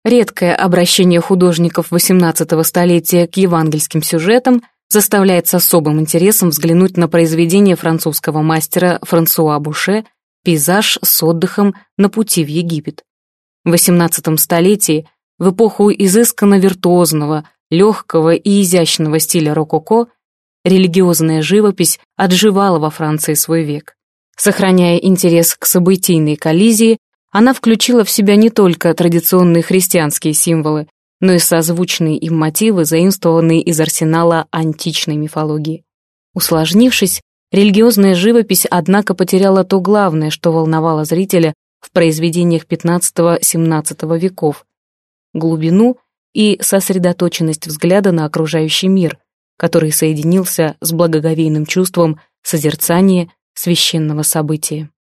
Редкое обращение художников XVIII столетия к евангельским сюжетам заставляет с особым интересом взглянуть на произведение французского мастера Франсуа Буше «Пейзаж с отдыхом на пути в Египет». В XVIII столетии, в эпоху изысканно виртуозного, легкого и изящного стиля рококо, религиозная живопись отживала во Франции свой век. Сохраняя интерес к событийной коллизии, она включила в себя не только традиционные христианские символы, но и созвучные им мотивы, заимствованные из арсенала античной мифологии. Усложнившись, религиозная живопись, однако, потеряла то главное, что волновало зрителя в произведениях XV-XVII веков — глубину и сосредоточенность взгляда на окружающий мир, который соединился с благоговейным чувством созерцания священного события.